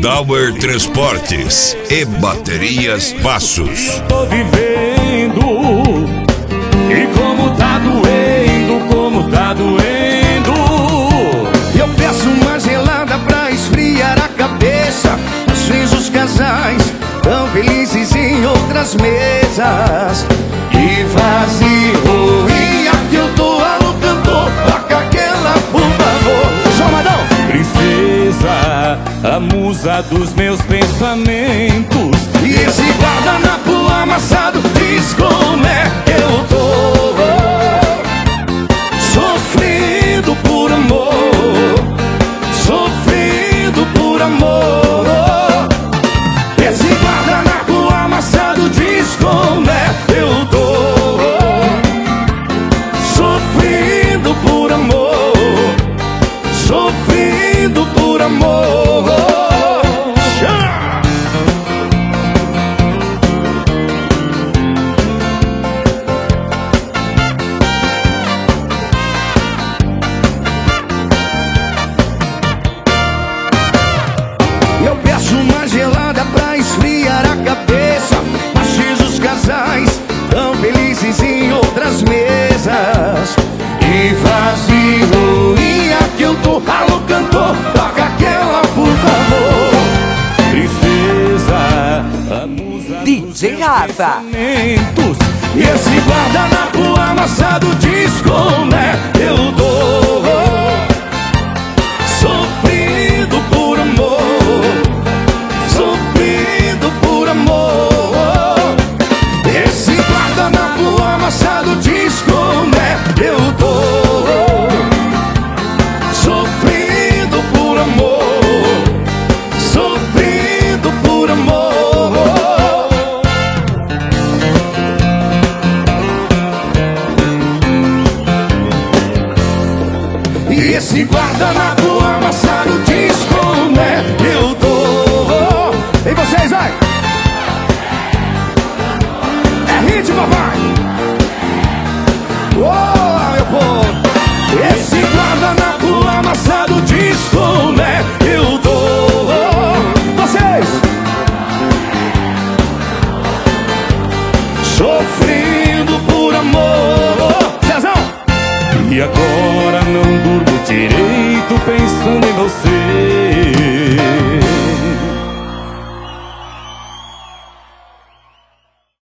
Dauer Transportes e Baterias Passos. Tô vivendo e como tá doendo. Eu peço uma gelada pra esfriar a cabeça. Às vezes os casais tão felizes em outras mesas. E vazio, e aqui eu tô alô cantor. Toca aquela, por favor. Salvadão! Princesa, a musa dos meus pensamentos. E esse guardanapo amassado diz como é que eu tô. Sofrendo por amor, sofrendo por amor. Esse guardanapo amassado diz como é que eu tô. Sofrendo por amor, sofrendo por amor. Eu peço uma gelada pra esfriar a cabeça. Mas os casais tão felizes em outras mesas. E vazio, e aqui eu tô, alô cantor, toca aquela, por favor. Princesa, a musa dos DJ meus Rafa. pensamentos. E esse guardanapo amassado diz como é que eu tô. Sofrendo por amor, sofrendo por amor. Esse guardanapo amassado diz como é que eu tô. Sofrendo por amor, sofrendo por amor. E esse guardanapo amassado diz como é que eu tô. E vocês, vai! É hit, papai! Oh, meu povo! Esse guardanapo amassado diz como é que eu tô. Vocês! Sofrendo por amor. Cezão! E agora